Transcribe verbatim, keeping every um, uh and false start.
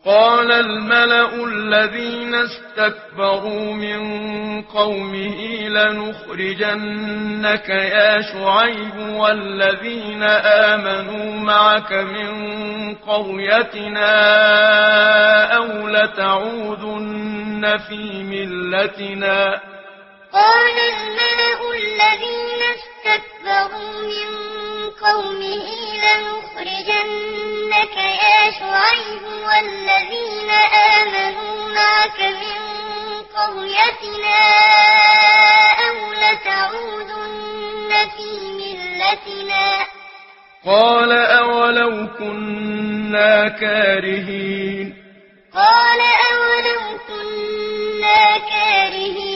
قال الملأ الذين استكبروا من قومه لنخرجنك يا شعيب والذين آمنوا معك من قريتنا أو لتعودن في ملتنا. قال الملأ الذين استكبروا من قومه لنخرجنك يا شعيب والذين آمنوا معك من قريتنا أو لتعودن في ملتنا. قال أولو كنا كارهين. قال أولو كنا كارهين